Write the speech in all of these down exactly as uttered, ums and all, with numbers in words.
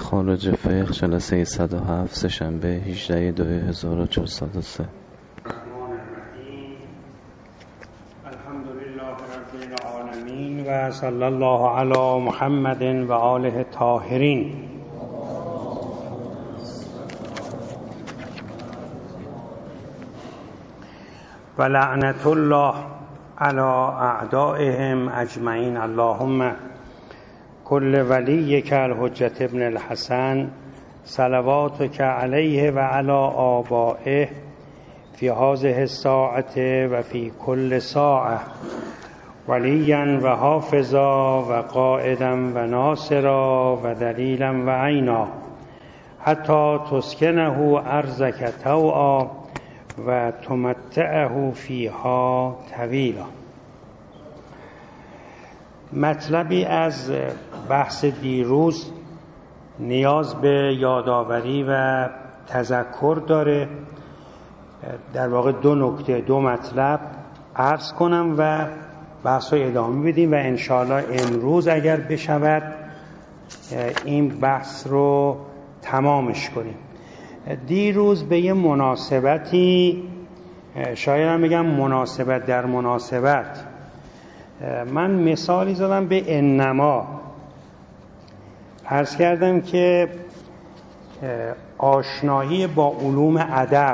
خارج فقه جلسه صد و هفت سه‌شنبه هجده دو هزار و چهارصد و سه. الحمدلله رب العالمین و صلی الله علی محمد و آله الطاهرین. و لعنت الله علی اعدائهم اجمعین. اللهم کل ولیک الحجة ابن الحسن صلواتک علیه و علی آبائه فی هذه الساعة و فی کل ساعة ولیا و حافظا و قائدا و ناصرا و دلیلا و عینا حتی تسکنه ارضک طوعا و تمتعه فیها طویلا. مطلبی از بحث دیروز نیاز به یادآوری و تذکر داره. در واقع دو نکته دو مطلب عرض کنم و بحث رو ادامه بدیم و انشاءالله امروز اگر بشود این بحث رو تمامش کنیم. دیروز به یه مناسبتی، شاید هم بگم مناسبت در مناسبت، من مثالی زدم به انما. عرض کردم که آشنایی با علوم ادب،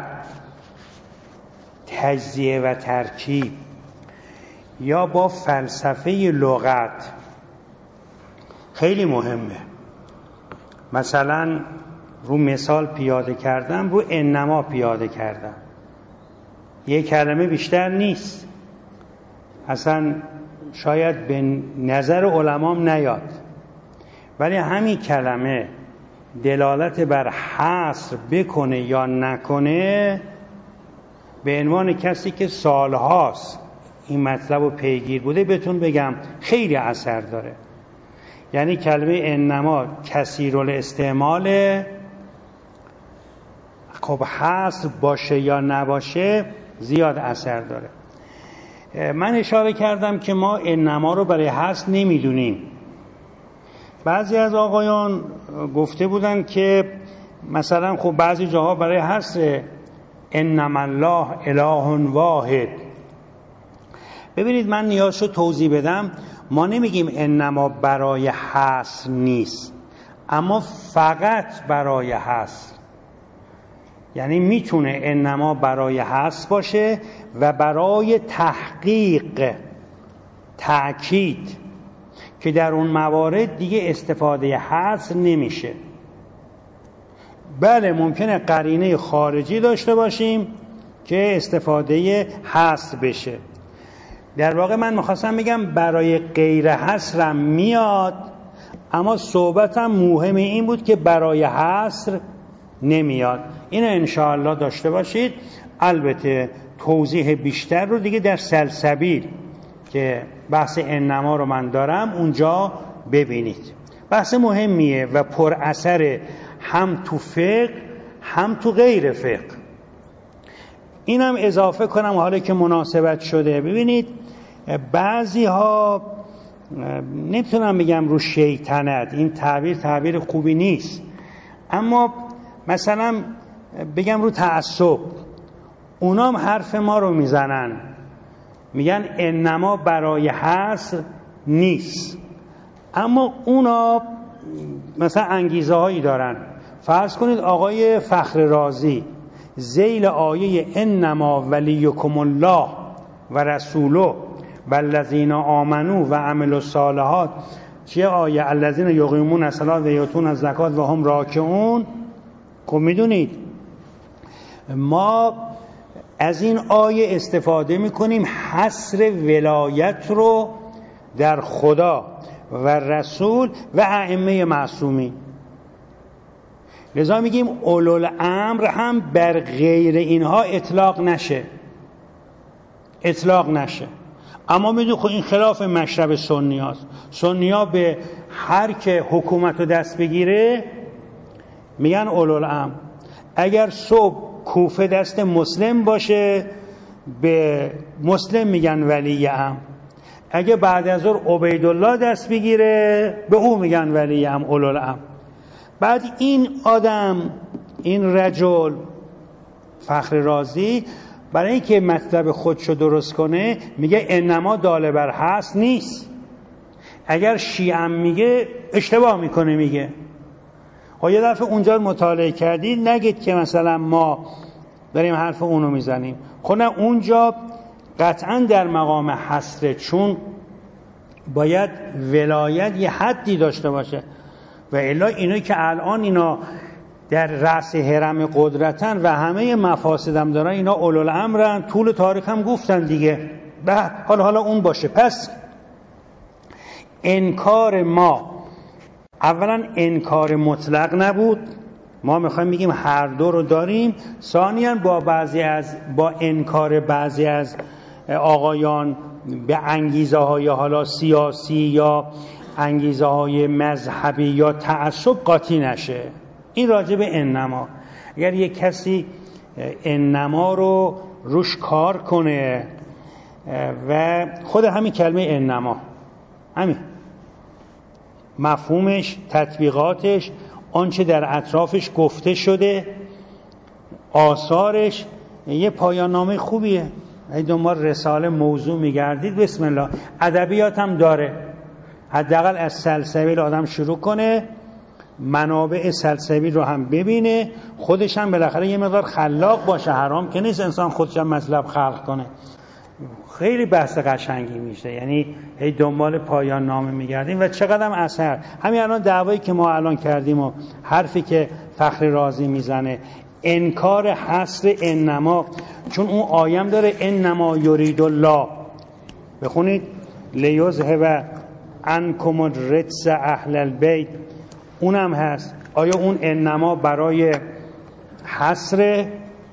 تجزیه و ترکیب یا با فلسفه لغت خیلی مهمه. مثلا رو مثال پیاده کردم، رو انما پیاده کردم. یک کلمه بیشتر نیست، اصلا شاید به نظر علمام نیاد، ولی همین کلمه دلالت بر حصر بکنه یا نکنه، به عنوان کسی که سالهاست این مطلب رو پیگیر بوده بهتون بگم خیلی اثر داره. یعنی کلمه انما کثیرالاستعماله، خب حصر باشه یا نباشه زیاد اثر داره. من اشاره کردم که ما انما رو برای حصر نمیدونیم. بعضی از آقایان گفته بودن که مثلا خب بعضی جاها برای حصر انما الله اله واحد. ببینید من نیاز رو توضیح بدم. ما نمیگیم انما برای حصر نیست، اما فقط برای حصر. یعنی میتونه انما برای حصر باشه و برای تحقیق، تأکید، که در اون موارد دیگه استفاده حصر نمیشه. بله ممکنه قرینه خارجی داشته باشیم که استفاده حصر بشه. در واقع من میخواستم بگم برای غیر حصرم میاد، اما صحبتم مهم این بود که برای حصر نمیاد. اینو انشاءالله داشته باشید. البته توضیح بیشتر رو دیگه در سلسبیل که بحث انما رو من دارم اونجا ببینید. بحث مهمیه و پر اثره، هم تو فقه هم تو غیر فقه. اینم اضافه کنم حالا که مناسبت شده. ببینید بعضی ها، نمیتونم بگم رو شیطنت، این تعبیر تعبیر خوبی نیست، اما مثلا بگم رو تعصب، اونام حرف ما رو میزنن، میگن انما برای حصر نیست، اما اونا مثلا انگیزه هایی دارن. فرض کنید آقای فخر رازی ذیل آیه انما ولیکم الله و رسوله والذین آمنوا و عملوا الصالحات، چیه آیه؟ الذین یقیمون الصلاة و یؤتون الزکات و هم راکعون. خب میدونید ما از این آیه استفاده میکنیم حصر ولایت رو در خدا و رسول و ائمه معصومین. لذا میگیم اولوالامر هم بر غیر اینها اطلاق نشه، اطلاق نشه. اما میدونی خب این خلاف مشرب سنی هاست. سنی ها به هر که حکومت رو دست بگیره میگن اولوالامر. اگر صبح کوفه دست مسلم باشه به مسلم میگن ولی امر. اگه بعد از ظهر عبیدالله دست بگیره به او میگن ولی امر، اولوالامر. بعد این آدم، این رجل فخر رازی، برای اینکه مطلب خودشو درست کنه میگه انما داله بر هست نیست. اگر شیعه میگه اشتباه میکنه. میگه خب یه دفعه اونجا مطالعه کردید، نگید که مثلا ما داریم حرف اونو میزنیم. خب نه، اونجا قطعا در مقام حصره، چون باید ولایت یه حدی داشته باشه و الا اینایی که الان اینا در رأس هرم قدرتن و همه مفاسدم دارن، اینا اولوالامرن، طول تاریخ هم گفتن دیگه. حالا حالا اون باشه. پس انکار ما اولا انکار مطلق نبود، ما میخوایم بگیم هر دو رو داریم. ثانیاً با بعضی از با انکار بعضی از آقایان به انگیزه های حالا سیاسی یا انگیزه های مذهبی یا تعصب قاطی نشه. این راجع به انما. اگر یک کسی انما رو روش کار کنه و خود همین کلمه انما، همین مفهومش، تطبیقاتش، آنچه در اطرافش گفته شده، آثارش، یه پایان نامه خوبیه. اگه دنبال رساله موضوع میگردید، بسم الله. ادبیات هم داره، حداقل از سلسبیل آدم شروع کنه، منابع سلسبیل رو هم ببینه، خودش هم بالاخره یه مقدار خلاق باشه. حرام که نیست انسان خودش هم مطلب خلق کنه. خیلی بحث قشنگی میشه. یعنی هی دنبال پایان نامه میگردیم و چقدر اثر. همین الان دعوایی که ما الان کردیم و حرفی که فخر رازی میزنه، انکار حصر انما، چون اون آیم داره انما یرید الله، بخونید لیذهب عنکم الرجس اهل البیت، اونم هست. آیا اون انما برای حصر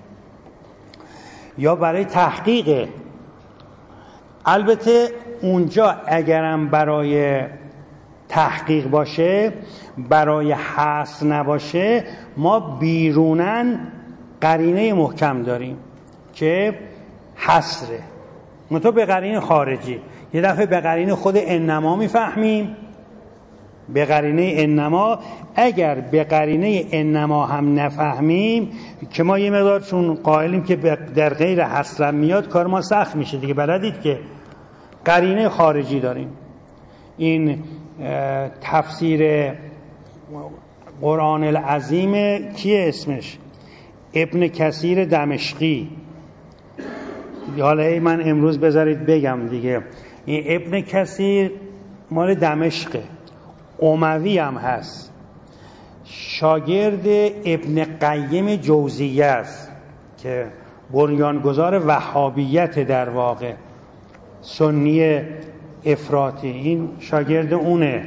یا برای تحقیقه؟ البته اونجا اگرم برای تحقیق باشه، برای حصر نباشه، ما بیرونن قرینه محکم داریم که حصره، منتها به قرینه خارجی. یه دفعه به قرینه خود انما میفهمیم، به قرینه انما. اگر به قرینه انما هم نفهمیم، که ما یه مقدار چون قائلیم که در غیر حصر میاد، کار ما سخت میشه دیگه. بلدید که قرینه خارجی داریم. این تفسیر قرآن العظیم کیه اسمش؟ ابن کثیر دمشقی. حالا من امروز بذارید بگم دیگه، این ابن کثیر مال دمشقه، اموی هم هست، شاگرد ابن قیم جوزیه است که بنیانگذار وهابیت، در واقع سنی افراطی. این شاگرد اونه،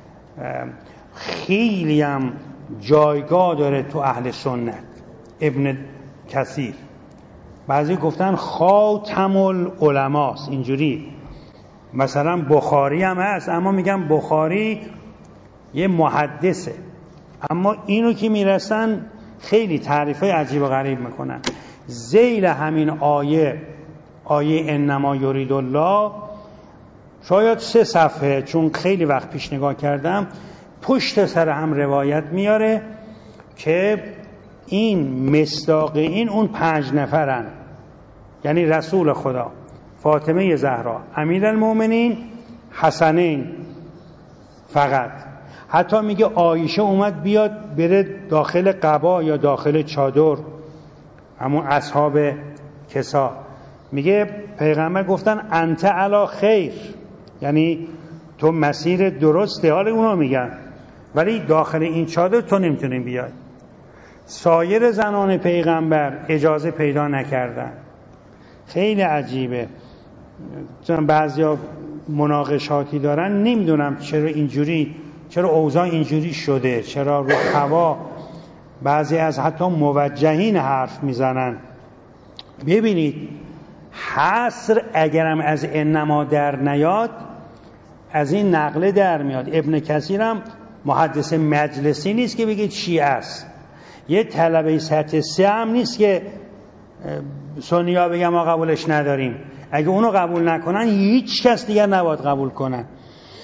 خیلی هم جایگاه داره تو اهل سنت ابن کثیر. بعضی گفتن خاتم العلماست، اینجوری. مثلا بخاری هم هست، اما میگم بخاری یه محدثه، اما اینو که میرسن خیلی تعریفای عجیب و غریب میکنن. ذیل همین آیه، آیه انما یرید الله، شاید سه صفحه، چون خیلی وقت پیش نگاه کردم، پشت سر هم روایت میاره که این مصداق این اون پنج نفرن، یعنی رسول خدا، فاطمه زهرا، امیرالمومنین، حسنین فقط. حتی میگه عایشه اومد بیاد بره داخل قبا یا داخل چادر، همون اصحاب کسا. میگه پیغمبر گفتن انت علی خیر، یعنی تو مسیر درسته. حالا اونا میگن ولی داخل این چادر تو نمیتونی بیای. سایر زنان پیغمبر اجازه پیدا نکردن. خیلی عجیبه. چون بعضیا مناقشاتی دارن، نمیدونم چرا اینجوری، چرا اوضاع اینجوری شده، چرا رو هوا بعضی از حتی موجهین حرف میزنن. ببینید حصر اگرم از انما در نیاد، از این نقله در میاد. ابن کثیر هم محدث مجلسی نیست که بگید شیعه است، یه طلبه سطح سه هم نیست که سنی‌ها بگم ما قبولش نداریم. اگه اونو قبول نکنن، هیچ کس دیگر نباید قبول کنن.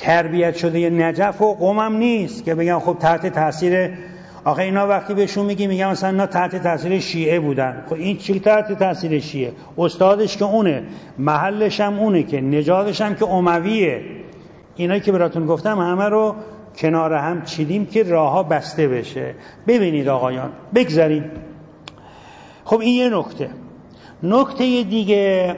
تربیت شده نجف و قم نیست که بگن خب تحت تاثیر، آخه اینا وقتی بهشون میگی میگن مثلا اینا تحت تاثیر شیعه بودن. خب این چی تحت تاثیر شیعه؟ استادش که اونه، محلش هم اونه، که نژادش هم که امویه. اینایی که براتون گفتم همه رو کنار هم چیدیم که راهها بسته بشه. ببینید آقایان، بگذارید. خب این یه نکته. نکته دیگه،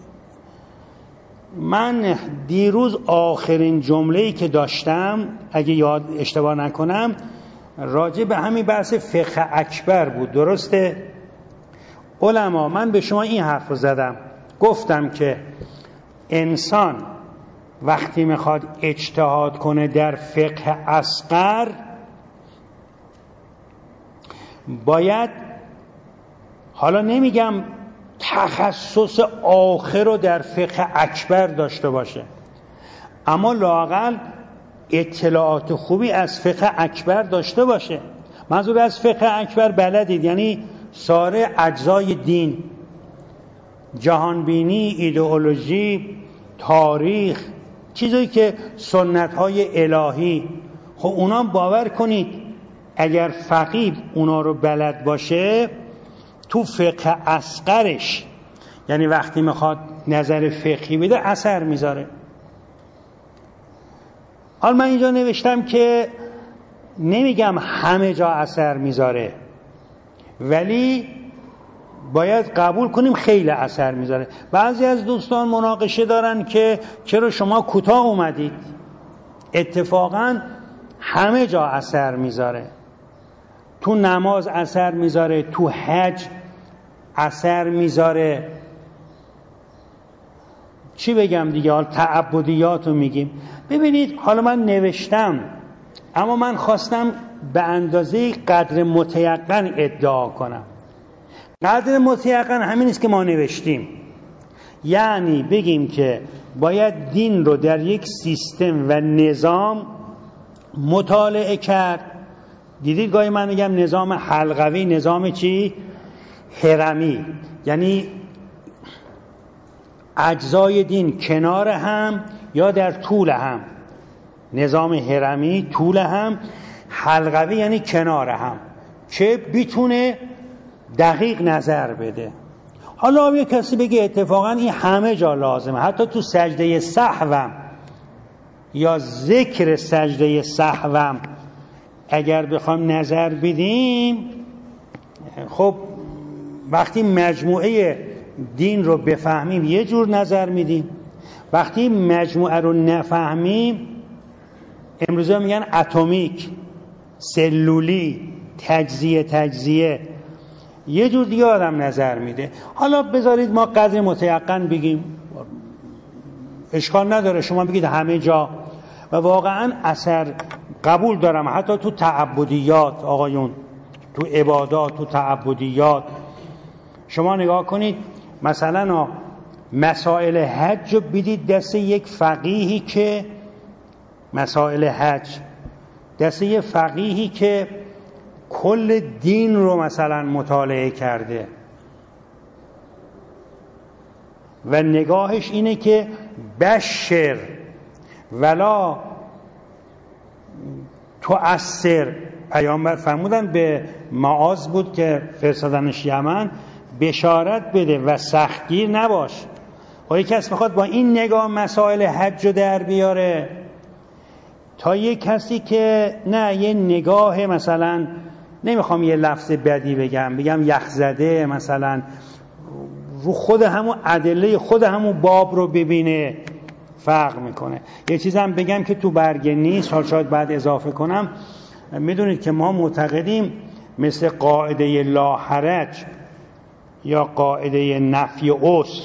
من دیروز آخرین جمله‌ای که داشتم اگه یاد اشتباه نکنم راجع به همین بحث فقه اکبر بود. درسته؟ علما، من به شما این حرف رو زدم، گفتم که انسان وقتی میخواد اجتهاد کنه در فقه اصغر باید، حالا نمیگم تخصص آخر رو در فقه اکبر داشته باشه، اما لااقل اطلاعات خوبی از فقه اکبر داشته باشه. منظور از فقه اکبر بلدید، یعنی سایر اجزای دین، جهانبینی، ایدئولوژی، تاریخ، چیزایی که سنت‌های الهی. خب اونا باور کنید اگر فقیه اونا رو بلد باشه تو فقه اصغرش، یعنی وقتی میخواد نظر فقهی بده، اثر میذاره. حالا من اینجا نوشتم که نمیگم همه جا اثر میذاره، ولی باید قبول کنیم خیلی اثر میذاره. بعضی از دوستان مناقشه دارن که چرا شما کوتاه اومدید. اتفاقا همه جا اثر میذاره. تو نماز اثر میذاره، تو حج اثر میذاره. چی بگم دیگه، حال تعبدیات رو میگیم. ببینید حالا من نوشتم، اما من خواستم به اندازه قدر متیقن ادعا کنم. قدر متیقن همین است که ما نوشتیم، یعنی بگیم که باید دین رو در یک سیستم و نظام مطالعه کرد. دیدید گاهی من میگم نظام حلقوی، نظام چی؟ هرمی، یعنی اجزای دین کنار هم یا در طول هم. نظام هرمی طول هم، حلقوی یعنی کنار هم، که بیتونه دقیق نظر بده. حالا یه کسی بگه اتفاقا این همه جا لازمه، حتی تو سجده سهوم یا ذکر سجده سهوم اگر بخوام نظر بدیم، خب وقتی مجموعه دین رو بفهمیم یه جور نظر میدیم، وقتی مجموعه رو نفهمیم، امروزه میگن اتمیک، سلولی، تجزیه تجزیه، یه جور دیگه آدم نظر میده. حالا بذارید ما قدر متیقن بگیم، اشکال نداره شما بگید همه جا، و واقعا اثر قبول دارم. حتی تو تعبدیات آقایون، تو عبادات، تو تعبدیات شما نگاه کنید، مثلا مسائل حج رو بدید دست یک فقیهی که مسائل حج دست یک فقیهی که کل دین رو مثلا مطالعه کرده و نگاهش اینه که بشر ولا تؤثر. پیامبر فرمودن به معاذ بود که فرستادنش یمن، بشارت بده و سختگیر نباش. و یک کس میخواد با این نگاه مسائل حج رو در بیاره، تا یک کسی که نه یه نگاه مثلا، نمیخوام یه لفظ بدی بگم، بگم یخزده مثلا، رو خود همون ادله خود همون باب رو ببینه، فرق میکنه. یه چیزم بگم که تو برگه نیست، حال شاید بعد اضافه کنم. میدونید که ما معتقدیم مثل قاعده لا حرج یا قاعده نفی عسر،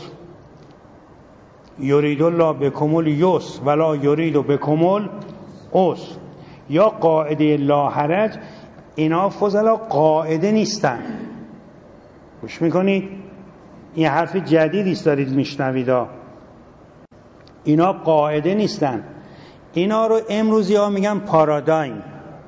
یرید الله بکم الیسر ولا یرید بکم العسر، یا قاعده لا حرج، اینا فضلا قاعده نیستن. گوش میکنید؟ این حرف جدیدی است دارید میشنوید. اینا قاعده نیستن، اینا رو امروزی ها میگن پارادایم.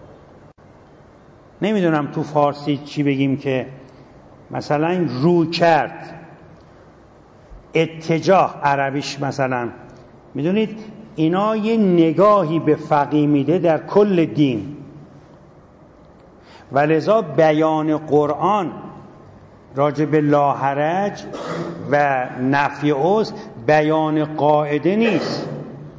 نمیدونم تو فارسی چی بگیم، که مثلا رو کرد، اتجاه عربیش مثلا. میدونید اینا یه نگاهی به فقیه میده در کل دین و لذا بیان قرآن راجع به لا حرج و نفی عذر بیان قاعده نیست،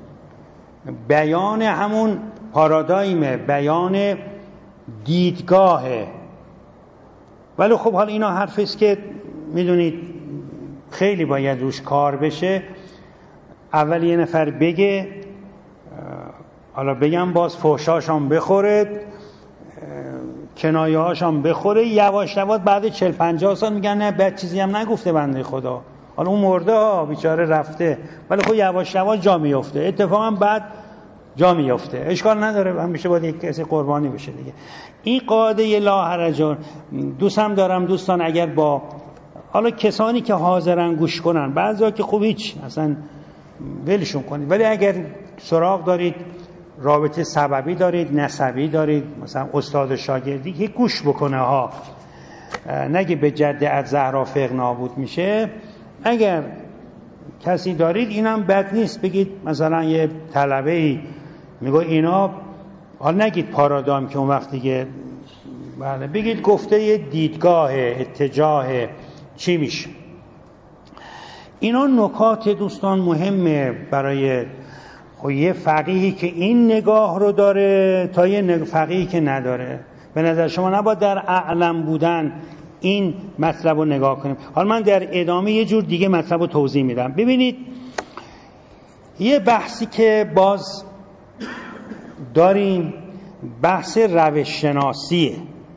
بیان همون پارادایمه، بیان دیدگاهه. ولی خب حالا اینا حرفی است که میدونید خیلی باید روش کار بشه. اول یه نفر بگه، حالا بگم باز فحشاشم بخوره، کنایه هاشم بخوره، یواش یواش بعد چهل پنجاه سال میگن نه بعد چیزی هم نگفته بنده خدا، حالا اون مرده ها بیچاره رفته، ولی خب یواش یواش جا میفته، اتفاقا بعد جا میفته، اشکال نداره، همیشه باید یک کسی قربانی بشه دیگه. این قاعده لا حرج دوست هم دارم دوستان اگر با حالا کسانی که حاضرن گوش کنن، بعضیا که خوب هیچ اصلا ولشون کنید، ولی اگر سراغ دارید رابطه سببی دارید نسبی دارید، مثلا استاد و شاگردی که گوش بکنه ها، نگه به جده از زهرا فقه نابود میشه. اگر کسی دارید اینم بد نیست، بگید مثلا یه طلبه‌ای میگه اینا، حالا نگید پارادایم که اون وقتی که بله بگید گفته یه دیدگاه اتجاه چی میشه. اینا نکات دوستان مهمه برای خب یه فقیهی که این نگاه رو داره تا یه فقیهی که نداره. به نظر شما نباید در اعلم بودن این مطلب رو نگاه کنیم. حالا من در ادامه یه جور دیگه مطلب رو توضیح میدم. ببینید یه بحثی که باز داریم، بحث روش شناسیه.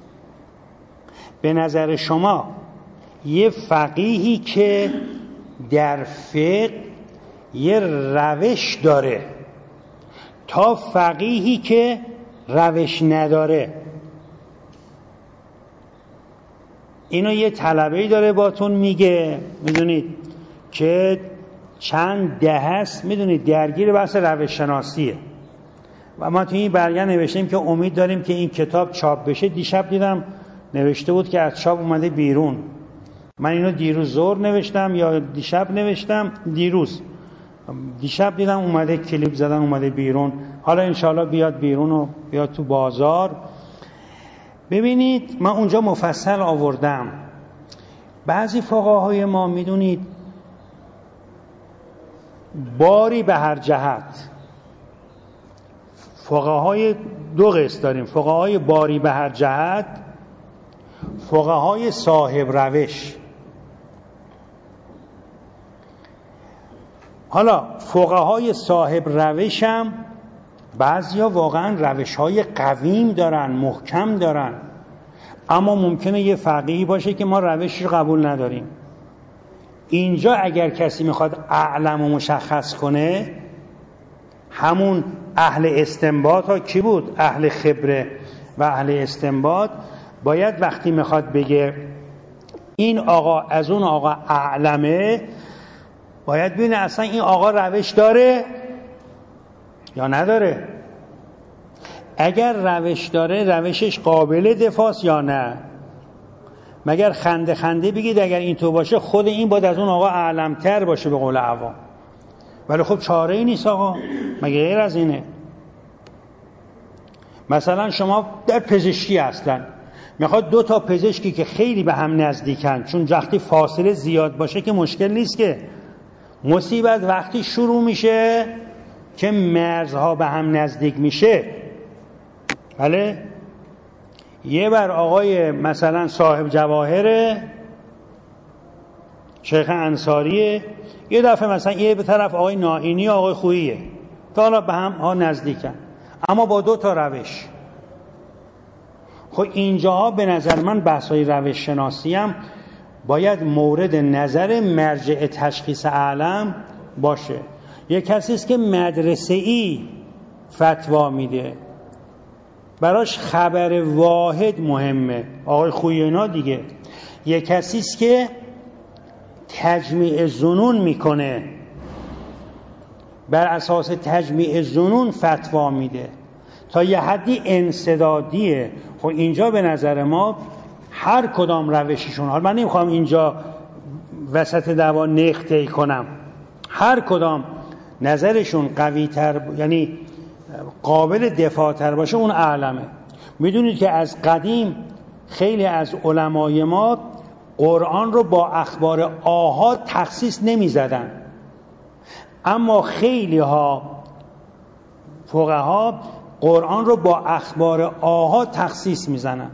به نظر شما یه فقیهی که در فقه یه روش داره تا فقیهی که روش نداره، اینو یه طلبه‌ای داره باتون میگه، میدونید که چند ده هست، میدونید درگیر بحث روش شناسیه و ما توی این برگه نوشتیم که امید داریم که این کتاب چاپ بشه. دیشب دیدم نوشته بود که از چاپ اومده بیرون. من اینو دیروز ظهر نوشتم یا دیشب نوشتم، دیروز دیشب دیدم اومده، کلیپ زدن اومده بیرون. حالا انشالله بیاد بیرون و بیاد تو بازار. ببینید من اونجا مفصل آوردم. بعضی فقهای ما میدونید باری به هر جهت، فقهای دو قسم داریم، فقهای باری به هر جهت، فقهای صاحب روش. حالا فقهای صاحب روش هم بعضیا واقعا روش‌های قویم دارن، محکم دارن، اما ممکنه یه فقیهی باشه که ما روشش قبول نداریم. اینجا اگر کسی میخواد اعلم و مشخص کنه، همون اهل استنباط ها کی بود؟ اهل خبره و اهل استنباط باید وقتی میخواد بگه این آقا از اون آقا اعلمه، باید ببینه اصلا این آقا روش داره یا نداره. اگر روش داره روشش قابل دفاعست یا نه. مگر خنده خنده بگید اگر این تو باشه خود این باید از اون آقا اعلمتر باشه به قول عوام. ولی خب چاره ای نیست آقا، مگه غیر از اینه؟ مثلا شما در پزشکی هستن، میخواد دو تا پزشکی که خیلی به هم نزدیکن، چون وقتی فاصله زیاد باشه که مشکل نیست، که مصیبت وقتی شروع میشه که مرزها به هم نزدیک میشه. بله یه بر آقای مثلا صاحب جواهره شیخ انصاریه، یه دفعه مثلا یه به طرف آقای نائینی آقای خوییه، تا حالا به هم ها نزدیکن اما با دو تا روش. خب اینجاها به نظر من بحثای روش شناسی هم باید مورد نظر مرجع تشخیص اعلم باشه. یک کسی است که مدرسه‌ای فتوا میده، براش خبر واحد مهمه، آقای خویینا دیگه. یک کسی است که تجمیع ظنون میکنه، بر اساس تجمیع ظنون فتوا میده، تا یه حدی انسدادیه. خب اینجا به نظر ما هر کدام روششون، حالا من نمیخوام اینجا وسط دعوا نقطه‌ای کنم، هر کدام نظرشون قوی تر، یعنی قابل دفاع تر باشه، اون اعلمه. میدونید که از قدیم خیلی از علمای ما قرآن رو با اخبار آحاد تخصیص نمی زدن، اما خیلی ها فقها قرآن رو با اخبار آحاد تخصیص می زنن.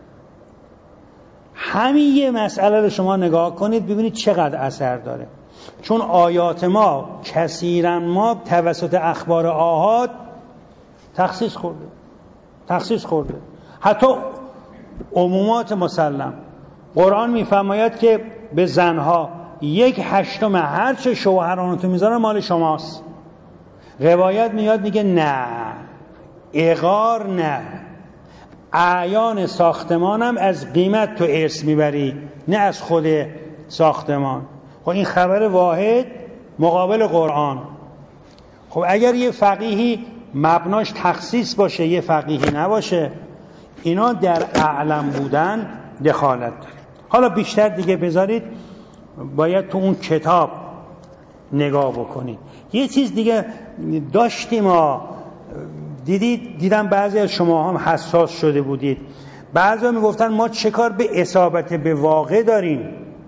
همین یه مسئله رو شما نگاه کنید ببینید چقدر اثر داره. چون آیات ما کثیرا ما توسط اخبار آحاد تخصیص خورده تخصیص خورده حتی عمومات مسلم. قرآن میفرماید که به زنها یک هشتم هر چه شوهرانتون میذارن مال شماست. روایت میاد میگه نه، اغار نه، اعیان ساختمانم از قیمت تو ارث میبری، نه از خود ساختمان. خب این خبر واحد مقابل قرآن. خب اگر یه فقیهی مبناش تخصیص باشه یه فقیهی نباشه، اینا در اعلم بودن دخالت داره. حالا بیشتر دیگه بذارید باید تو اون کتاب نگاه بکنید. یه چیز دیگه داشتیم ما دیدید، دیدم بعضی از شما هم حساس شده بودید. بعضی ها میگفتن ما چه کار به اصابت به واقع داریم.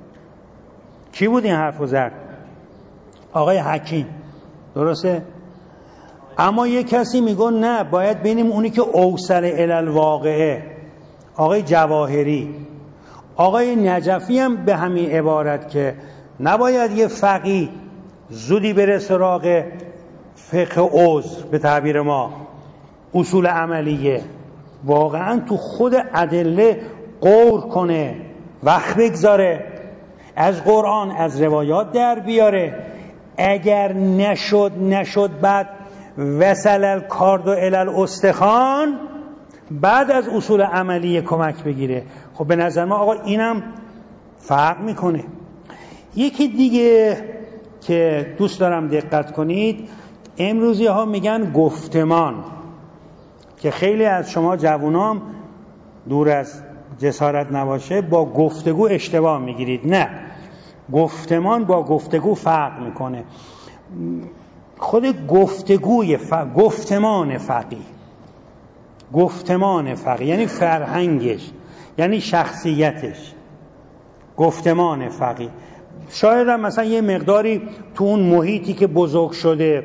کی بود این حرفو زد؟ آقای حکیم، درسته؟ اما یه کسی میگه نه، باید بینیم اونی که اوصل الی الواقعه، آقای جواهری. آقای نجفی هم به همین عبارت که نباید یه فقیه زودی بره سراغ فقه عذر، به تعبیر ما اصول عملیه، واقعا تو خود ادله غور کنه، وقت بگذاره، از قرآن از روایات در بیاره. اگر نشد نشد بعد وصل الکارد و الی الاستخوان، بعد از اصول عملیه کمک بگیره. خب به نظر ما آقا اینم فرق میکنه. یکی دیگه که دوست دارم دقت کنید، امروزی ها میگن گفتمان، که خیلی از شما جوانام دور از جسارت نباشه با گفتگو اشتباه میگیرید. نه، گفتمان با گفتگو فرق میکنه. خود گفتگوی ف... گفتمان فقیه، گفتمان فقیه یعنی فرهنگش، یعنی شخصیتش. گفتمان فقیه شاید هم مثلا یه مقداری تو اون محیطی که بزرگ شده،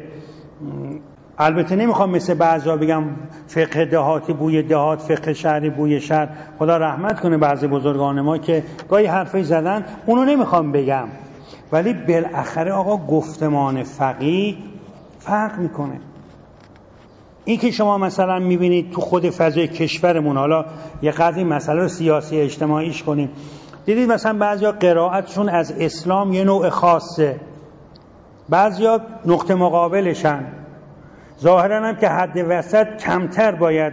البته نمیخوام مثل بعضا بگم فقه دهاتی بوی دهات، فقه شهری بوی شهر، خدا رحمت کنه بعضی بزرگان ما که گاهی حرفی زدن، اونو نمیخوام بگم، ولی بالاخره آقا گفتمان فقیه فرق میکنه. این که شما مثلا میبینید تو خود فضای کشورمون، حالا یه قدری مسئله رو سیاسی اجتماعیش کنیم، دیدید مثلا بعضیا قرائتشون از اسلام یه نوع خاصه، بعضیا نقطه مقابلشن، ظاهرا هم که حد وسط کمتر باید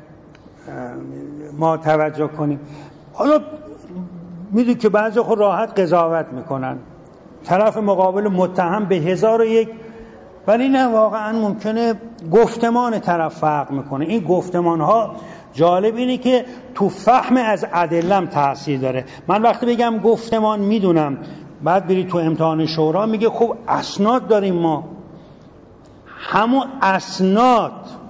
ما توجه کنیم. حالا میدونید که بعضیا خود راحت قضاوت میکنن، طرف مقابل متهم به هزار و یک، ولی نه، واقعا ممکنه گفتمان طرف فرق میکنه. این گفتمان ها جالب اینه که تو فهم از ادلم تاثیر داره. من وقتی بگم گفتمان میدونم، بعد بری تو امتحان شورا میگه خب اسناد داریم ما، همون اسناد،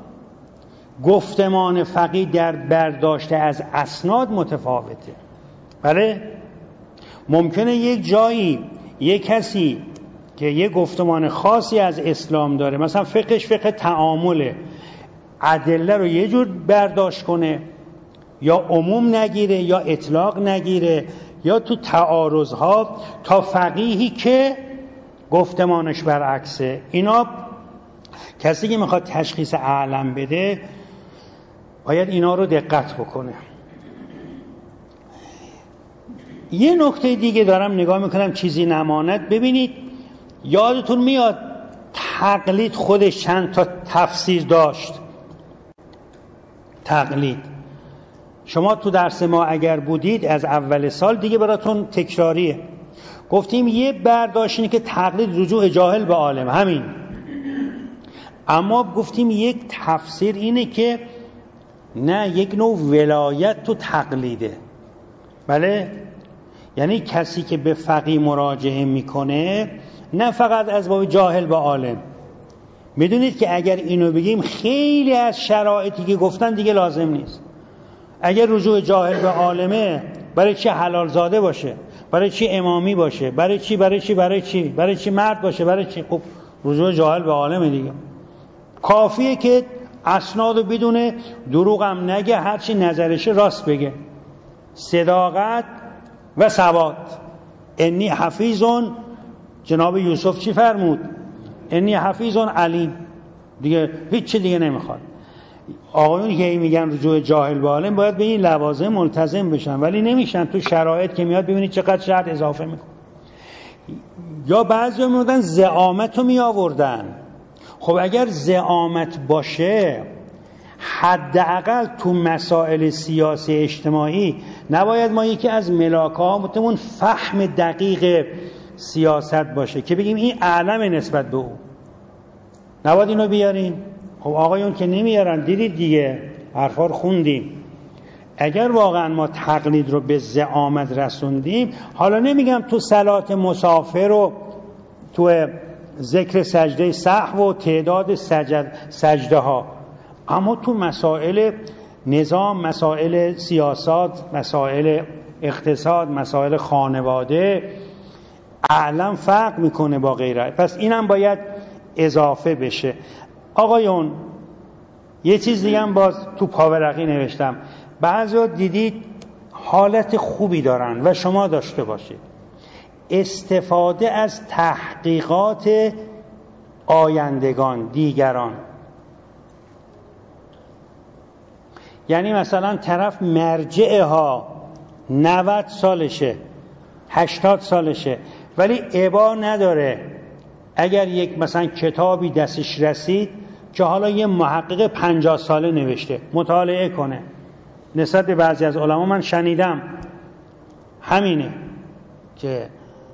گفتمان فقیه در برداشت از اسناد متفاوته. بله، ممکنه یک جایی یک کسی که یه گفتمان خاصی از اسلام داره، مثلا فقهش فقه تعامله، ادله رو یه جور برداشت کنه، یا عموم نگیره یا اطلاق نگیره، یا تو تعارضها تا فقیهی که گفتمانش برعکسه. اینا کسی که میخواد تشخیص اعلم بده باید اینا رو دقت بکنه. یه نکته دیگه دارم نگاه میکنم چیزی نماند. ببینید یادتون میاد تقلید خودش چند تا تفسیر داشت. تقلید شما تو درس ما اگر بودید از اول سال دیگه براتون تکراریه. گفتیم یه برداشت اینه که تقلید رجوع جاهل به عالم، همین. اما گفتیم یک تفسیر اینه که نه، یک نوع ولایت تو تقلیده. بله، یعنی کسی که به فقیه مراجعه میکنه نه فقط از باب جاهل به عالم، میدونید که اگر اینو بگیم خیلی از شرایطی که گفتن دیگه لازم نیست. اگر رجوع جاهل به عالمه، برای چی حلال زاده باشه؟ برای چی امامی باشه؟ برای چی برای چی برای چی برای چی مرد باشه؟ برای چی؟ خب رجوع جاهل به عالمه دیگه. کافیه که اسنادو بدونه، دروغ هم نگه، هرچی نظرشه راست بگه. صداقت و ثبات. انی حفیظون، جناب یوسف چی فرمود؟ انی حفیظون علیم. دیگه هیچ چی دیگه نمیخواد. آقایون که میگن رجوع جاهل به عالم باید به این لوازم ملتزم بشن، ولی نمیشن. تو شرایط که میاد ببینید چقدر شرط اضافه میکنه. یا بعضی میادن زعامت رو می آوردن. خب اگر زعامت باشه، حداقل تو مسائل سیاسی اجتماعی نباید ما یکی از ملاکامون فهم دقیق سیاست باشه که بگیم این اعلم نسبت به او، نباید اینو بیاریم. خب آقایون که نمیارن، دیدید دیگه، حرفا رو خوندیم. اگر واقعا ما تقلید رو به زعامت رسوندیم، حالا نمیگم تو صلات مسافر و تو ذکر سجده سهو و تعداد سجد سجده ها، اما تو مسائل نظام، مسائل سیاست، مسائل اقتصاد، مسائل خانواده، اعلم فرق میکنه با غیره. پس اینم باید اضافه بشه. آقایون یه چیز دیگه هم باز تو پاورقی نوشتم. بعضیا دیدید حالت خوبی دارن و شما داشته باشید، استفاده از تحقیقات آیندگان، دیگران. یعنی مثلا طرف مرجعه ها نود سالشه، هشتاد سالشه، ولی ابا نداره اگر یک مثلا کتابی دستش رسید که حالا یه محقق پنجاه ساله نوشته، مطالعه کنه. نسبت به بعضی از علما من شنیدم همینه که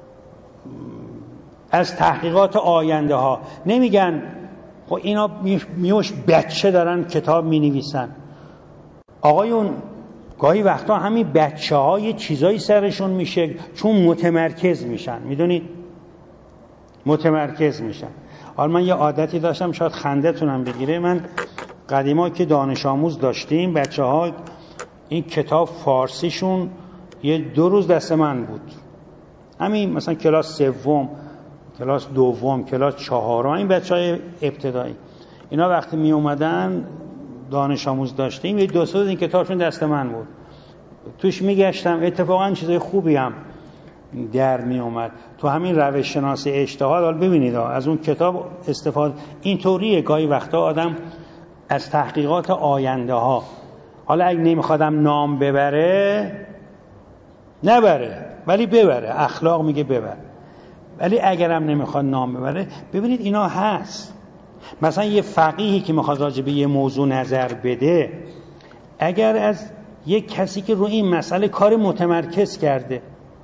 از تحقیقات آینده ها نمیگن خب اینا میوش بچه دارن کتاب می نویسن. آقایون گاهی وقتا همین بچه ها یه چیزایی سرشون میشه چون متمرکز میشن، میدونید متمرکز میشن. حالا من یه عادتی داشتم، شاید خنده‌تونم بگیره. من قدیما که دانش آموز داشتیم، بچه ها این کتاب فارسیشون یه دو روز دست من بود. همین مثلا کلاس سوم، کلاس دوم، کلاس چهارم، این بچهای ابتدایی، اینا وقتی می اومدن دانش آموز داشتیم، یه دو سه روز این کتابشون دست من بود، توش میگشتم. اتفاقا چیزای خوبی هم در می اومد تو همین روش شناسی اجتهاد. حالا ببینید از اون کتاب استفاده اینطوریه. گاهی وقتا آدم از تحقیقات آینده ها، حالا اگه نمیخوادم نام ببره نبره، ولی ببره، اخلاق میگه ببره، ولی اگرم نمیخواد نام ببره، ببینید اینا هست. مثلا یه فقیهی که میخواد راجع به یه موضوع نظر بده، اگر از یک کسی که روی این مسئله کار متمرکز کرده،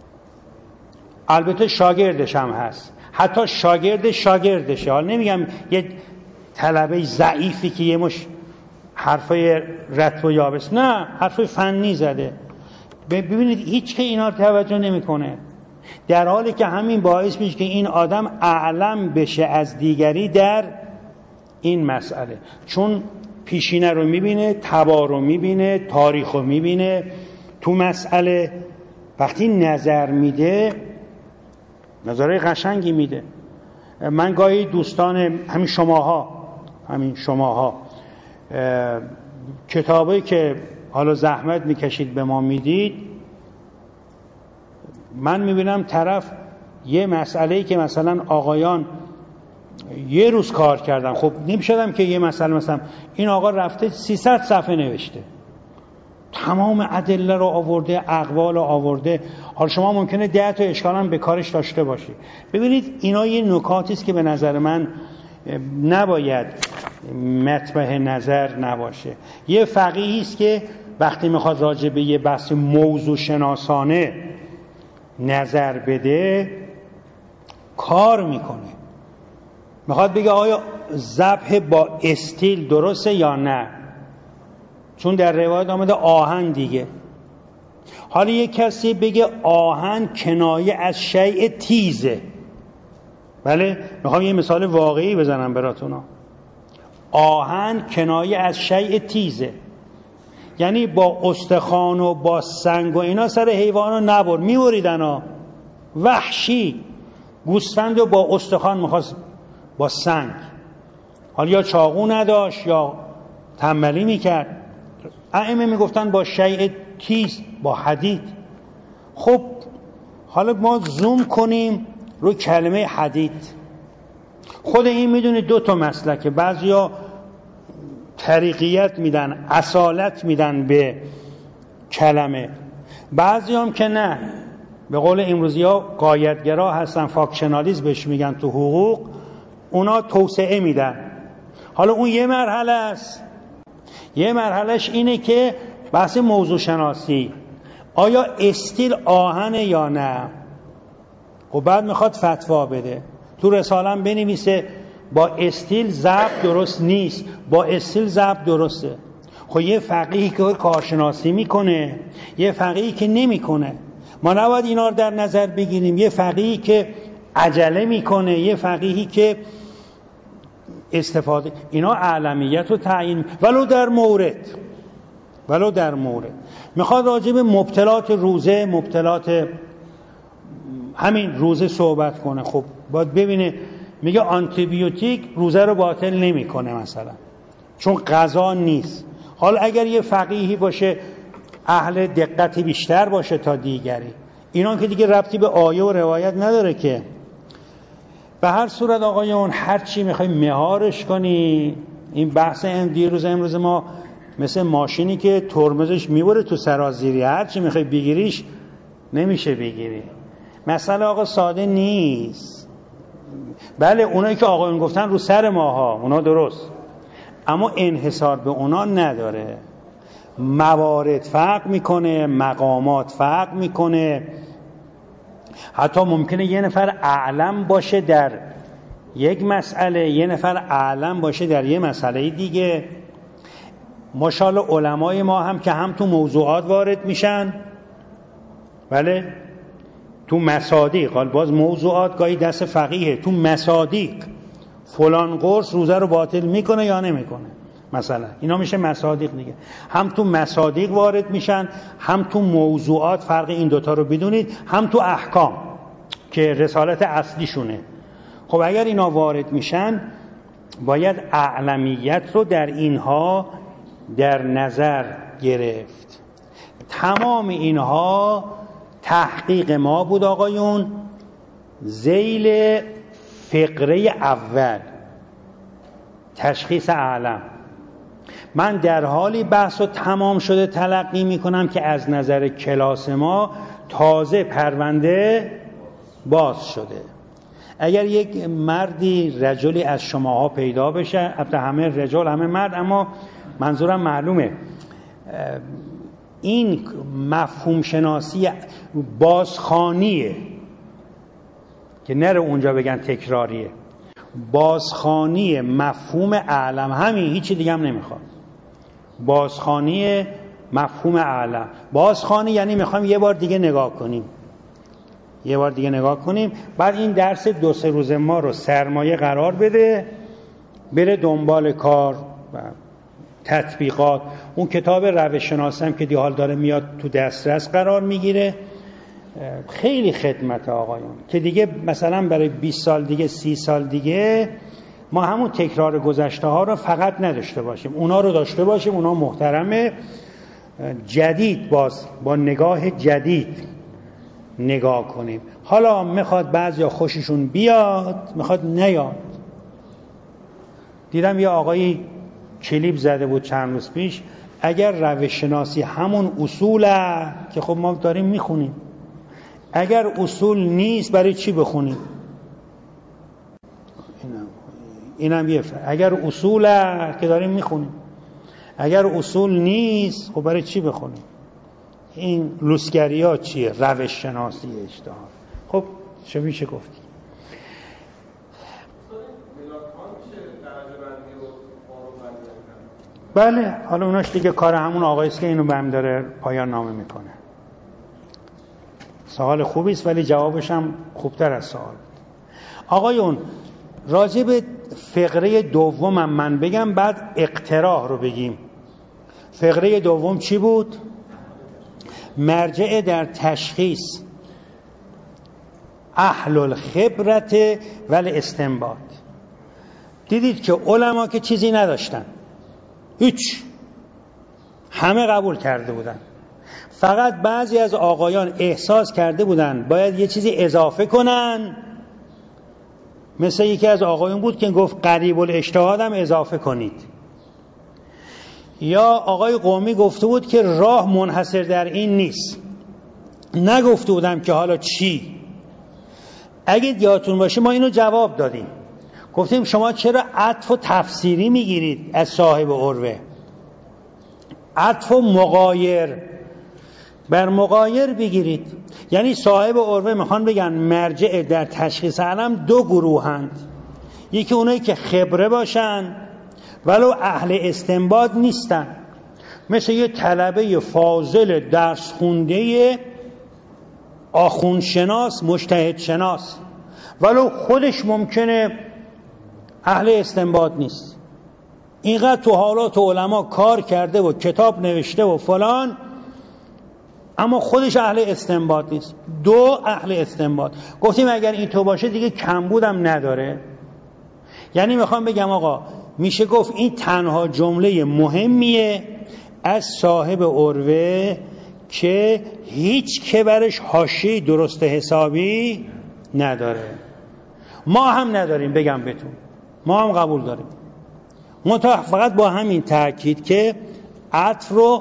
البته شاگردش هم هست، حتی شاگرد شاگردشه، حالا نمیگم یه طلبه ضعیفی که یه مش حرفای رطب و یابس، نه، حرفای فنی زده، ببینید هیچ که اینا توجه نمیکنه، در حالی که همین باعث میشه که این آدم اعلم بشه از دیگری در این مسئله، چون پیشینه رو میبینه، تبا رو میبینه، تاریخ رو میبینه. تو مسئله وقتی نظر میده، نظرهای قشنگی میده. من گاهی دوستان همین شماها همین شماها کتابایی که حالا زحمت میکشید به ما میدید، من میبینم طرف یه مسئله‌ای که مثلا آقایان یه روز کار کردن، خب نمیشدم که یه مسئله مثلا این آقا رفته سیصد صفحه نوشته، تمام ادله رو آورده، اقوال رو آورده. حالا شما ممکنه ده تا اشکال هم به کارش داشته باشی. ببینید اینا یه نکاتی است که به نظر من نباید مطبع نظر نباشه. یه فقیهی است که وقتی میخواد راجع به یه بحث موضوع شناسانه نظر بده، کار میکنه، میخواد بگه آیا ذبح با استیل درسته یا نه، چون در روایت آمده آهن دیگه. حالا یک کسی بگه آهن کنایه از شیء تیزه، بله، میخوام یه مثال واقعی بزنم براتون. آهن کنایه از شیء تیزه، یعنی با استخوان و با سنگ و اینا سر حیوانو نبر، میبریدن ها. وحشی گوسفند رو با استخوان میخواست با سنگ، حالا یا چاقو نداشت یا تنبلی میکرد، ائمه میگفتن با شیء تیز، با حدید. خب حالا ما زوم کنیم رو کلمه حدید. خود این میدونید دو تا مسلکه، بعضیا طریقیت میدن، اصالت میدن به کلمه، بعضی هم که نه، به قول امروزی ها غایتگرا هستن، فاکشنالیسم بهش میگن تو حقوق، اونا توسعه میدن. حالا اون یه مرحله است. یه مرحلهش اینه که بحث موضوع شناسی، آیا استیل آهنه یا نه. و بعد میخواد فتوا بده، تو رسالم بنویسه با استیل ضبط درست نیست، با استیل ضبط درسته. خب یه فقیهی که کارشناسی میکنه، یه فقیهی که نمیکنه، ما نباید اینا رو در نظر بگیریم. یه فقیهی که عجله میکنه، یه فقیهی که استفاده، اینا اعلمیت رو تعیین، ولو در مورد ولو در مورد میخواد راجع به مبتلات روزه، مبتلات همین روزه صحبت کنه. خب باید ببینه، میگه آنتیبیوتیک روزه رو باطل نمیکنه مثلا، چون غذا نیست. حالا اگر یه فقیهی باشه اهل دقت بیشتر باشه تا دیگری، اینا که دیگه ربطی به آیه و روایت نداره که. به هر صورت آقایون، هر چی میخوای مهارش کنی، این بحث این دیروز امروز ما مثل ماشینی که ترمزش میبره تو سرازیری، هر چی میخوای بگیریش نمیشه بگیری. مسئله آقا ساده نیست. بله اونایی که آقایون گفتن رو سر ماها، اونا درست، اما انحصار به اونا نداره. موارد فرق میکنه، مقامات فرق میکنه. حتی ممکنه یه نفر اعلم باشه در یک مسئله، یه نفر اعلم باشه در یه مسئله دیگه. ماشاءالله علمای ما هم که هم تو موضوعات وارد میشن، بله تو مصادیق، حال باز موضوعات گاهی دست فقیه، تو مصادیق فلان قرص روزه رو باطل میکنه یا نمیکنه مثلا، اینا میشه مصادیق دیگه. هم تو مصادیق وارد میشن، هم تو موضوعات، فرق این دوتا رو بدونید، هم تو احکام که رسالت اصلیشونه. خب اگر اینا وارد میشن، باید اعلمیت رو در اینها در نظر گرفت. تمام اینها تحقیق ما بود آقایون ذیل فقره اول، تشخیص اعلم. من در حالی بحث و تمام شده تلقی میکنم که از نظر کلاس ما تازه پرونده باز شده. اگر یک مردی رجلی از شماها پیدا بشه، البته همه رجل همه مرد، اما منظورم معلومه، این مفهوم شناسی بازخوانیه که نره اونجا بگن تکراریه، بازخوانی مفهوم اعلم، همین، هیچی دیگه هم نمیخواد. بازخوانی مفهوم اعلم، بازخوانی یعنی میخوام یه بار دیگه نگاه کنیم، یه بار دیگه نگاه کنیم، بعد این درس دو سه روز ما رو سرمایه قرار بده، بره دنبال کار و تطبیقات. اون کتاب روش شناسی هم که دی حال داره میاد تو دسترس قرار میگیره، خیلی خدمت آقایون که دیگه مثلا برای بیست سال دیگه، سی سال دیگه ما همون تکرار گذشته ها رو فقط نداشته باشیم، اونا رو داشته باشیم، اونا محترمه، جدید باز با نگاه جدید نگاه کنیم. حالا میخواد بعضیا خوششون بیاد، میخواد نیاد. دیدم یه آقایی کلیپ زده بود چند روز پیش، اگر روش شناسی همون اصوله که خب ما داریم میخونیم، اگر اصول نیست برای چی بخونیم؟ اینم اینم یه فرق. اگر اصوله که داریم میخونیم، اگر اصول نیست خب برای چی بخونیم؟ این لوسگری ها چیه؟ روش شناسی اجتهاد. خب چه میشه گفتی؟ بله، حالا اوناش دیگه کار همون آقاییست که اینو بهم داره پایان نامه میکنه. سوال خوبیست ولی جوابش هم خوبتر از سوال. آقایون، راجع به فقره دومم من بگم، بعد اقتراح رو بگیم. فقره دوم چی بود؟ مرجع در تشخیص اهل الخبرت ولی استنباط. دیدید که علما که چیزی نداشتن، هیچ، همه قبول کرده بودن، فقط بعضی از آقایان احساس کرده بودن باید یه چیزی اضافه کنن. مثل یکی از آقایون بود که گفت قریب الاجتهاد هم اضافه کنید، یا آقای قومی گفته بود که راه منحصر در این نیست. نگفته بودم که حالا چی. اگه یادتون باشه ما اینو جواب دادیم، گفتیم شما چرا عطف و تفسیری میگیرید از صاحب عروه؟ عطف و مغایر بر مغایر بگیرید. یعنی صاحب عروه میخوان بگن مرجع در تشخیص علم دو گروهند، یکی اونایی که خبره باشن ولو اهل استنباط نیستن، مثل یه طلبه فاضل درس خونده آخوندشناس مجتهد شناس، ولو خودش ممکنه اهل استنباط نیست، اینقدر تو حالات علما کار کرده و کتاب نوشته و فلان، اما خودش اهل استنباط نیست. دو اهل استنباط. گفتیم اگر این تو باشه دیگه کمبودم نداره. یعنی میخوام بگم آقا میشه گفت این تنها جمله مهمیه از صاحب عروه که هیچ که برش حاشیه درست حسابی نداره. ما هم نداریم، بگم بهتون ما هم قبول داریم، منتها فقط با همین تأکید که عطف رو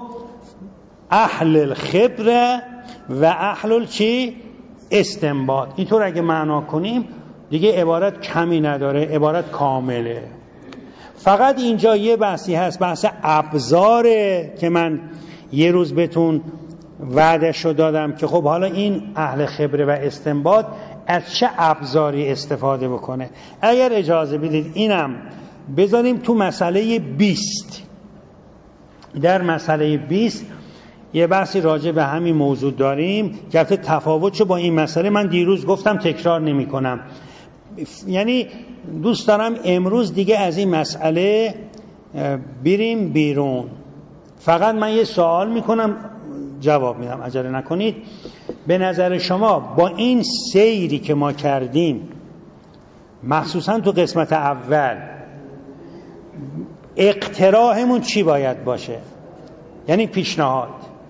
اهل الخبره و اهل چی؟ استنباط. اینطور اگه معنا کنیم دیگه عبارت کمی نداره، عبارت کامله. فقط اینجا یه بحثی هست، بحث ابزاره که من یه روز بهتون وعده‌شو دادم که خب حالا این اهل خبره و استنباط از چه ابزاری استفاده بکنه. اگر اجازه بدید اینم بذاریم تو مسئله بیست. در مسئله بیست یه بحثی راجع به همین موضوع داریم که البته تفاوتشو با این مسئله من دیروز گفتم، تکرار نمی کنم. یعنی دوست دارم امروز دیگه از این مسئله بریم بیرون. فقط من یه سوال میکنم جواب میدم، عجله نکنید. به نظر شما با این سیری که ما کردیم مخصوصا تو قسمت اول اقتراحمون چی باید باشه؟ یعنی پیشنهاد.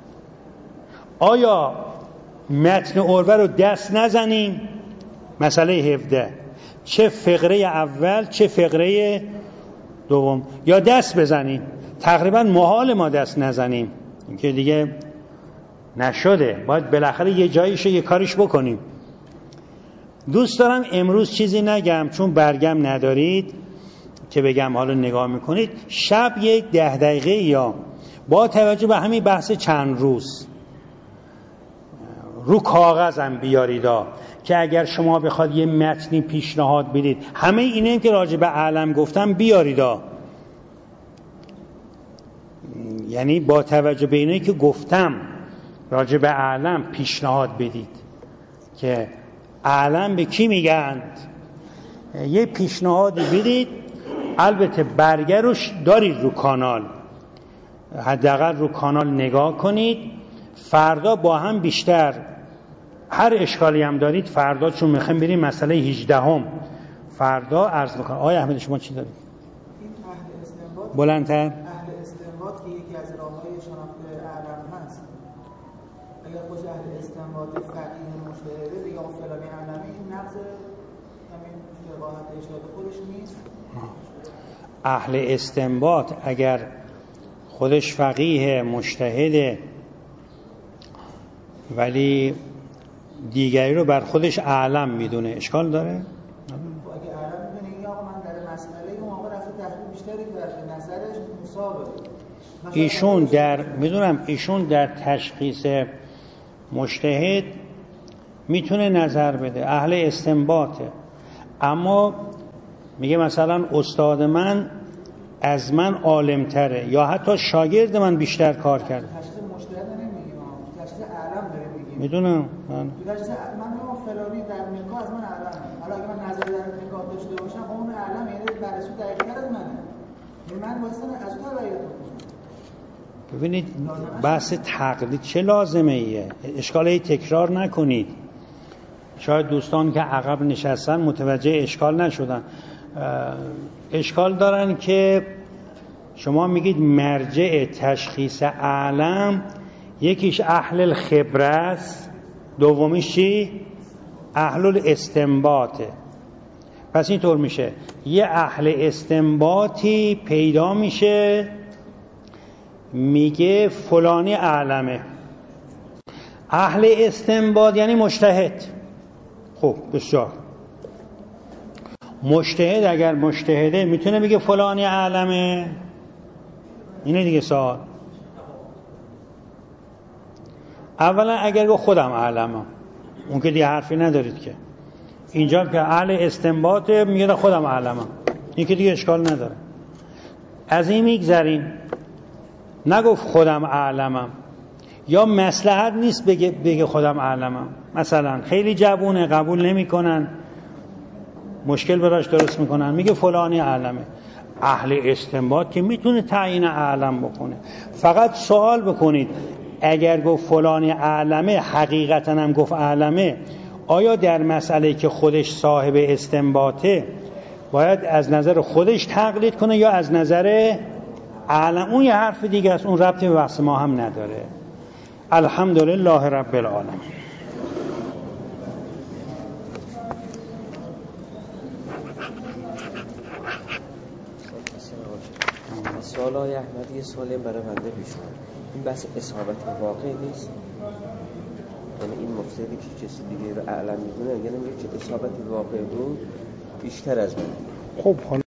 آیا متن عروه رو دست نزنیم؟ مسئله هفده، چه فقره اول چه فقره دوم، یا دست بزنیم؟ تقریبا محال ما دست نزنیم، که دیگه نشده، باید بالاخره یه جاییشو یه کاریش بکنیم. دوست دارم امروز چیزی نگم چون برگم ندارید که بگم حالا نگاه میکنید، شب یک ده دقیقه یا با توجه به همین بحث چند روز رو کاغذم بیاریدا که اگر شما بخواد یه متنی پیشنهاد بدید، همه اینه که راجع به عالم گفتم بیاریدا، یعنی با توجه به اینه که گفتم راجع به عالم پیشنهاد بدید که عالم به کی میگند، یه پیشنهادی بدید. البته برگه روش دارید رو کانال، حداقل رو کانال نگاه کنید. فردا با هم بیشتر هر اشکالی هم دارید فردا، چون میخوایم بریم مسئله هجده هم فردا عرض بکنم. آقای احمد شما چی دارید؟ این اهل استنباط بلندتر. اهل استنباط که یکی از راههای شناخت علم هست. اگر خوش اهل استنباط فقیه مجتهده دیگه فلانی علمی، این نقض همین وقاحت اجتهاد خودش نیست. اهل استنباط اگر خودش فقیه مجتهده ولی دیگری رو بر خودش اعلم میدونه، اشکال داره؟ اگه اعلم میدونه این آقا من در مسئله اون آقا رفته تحقیق بیشتری در نظرش مصابه. ایشون در میدونم ایشون در تشخیص مجتهد میتونه نظر بده، اهل استنباطه، اما میگه مثلا استاد من از من عالم تره یا حتی شاگرد من بیشتر کار کرده. تشخیص مجتهد نمیگیم، تشخیص اعلم داره میگه. میدونم من من میگم فلانی در نکاح از من اعلم. حالا اگه من نظری در نکاح داشته باشم خب اون اعلم یعنی بررسی دقیق‌تر از منه. من واسه از تو تبعیت کنم. ببینید بحث تقلید چه لازمه ایه؟ اشکال تکرار نکنید. شاید دوستان که عقب نشستن متوجه اشکال نشدن. اشکال دارن که شما میگید مرجع تشخیص اعلم یکیش اهل الخبره است، دومیش چی؟ اهل الاستنباطه. پس اینطور میشه یه اهل استنباطی پیدا میشه میگه فلانی اعلمه. اهل استنباط یعنی مجتهد. خب بسیار، مجتهد اگر مجتهده میتونه بگه فلانی اعلمه؟ اینه دیگه سوال. اولا اگر گفت خودم اعلمم، اون که دیگه حرفی ندارید که. اینجا که اهل استنباط میگه خودم اعلمم، این که دیگه اشکال نداره. از این میگذریم، نگفت خودم اعلمم یا مصلحت نیست بگه, بگه خودم اعلمم. مثلا خیلی جوونه قبول نمیکنن، مشکل براش درست میکنن، میگه فلانی اعلمه. اهل استنباط که میتونه تعیین اعلم بکنه. فقط سوال بکنید اگر گفت فلانی اعلمه حقیقتا هم گفت اعلمه، آیا در مسئله که خودش صاحب استنباطه باید از نظر خودش تقلید کنه یا از نظر اعلم؟ اون یه حرف دیگه است، اون ربطی به بحث ما هم نداره. الحمدلله رب العالمین. سوال های احمدی سالم برای بنده پیش اومد. این بحث اصابت واقع نیست، یعنی این مفسدی که کسی دیگه رو اعلم میدونه، یعنی میگه که اصابت واقع بود بیشتر از من. خب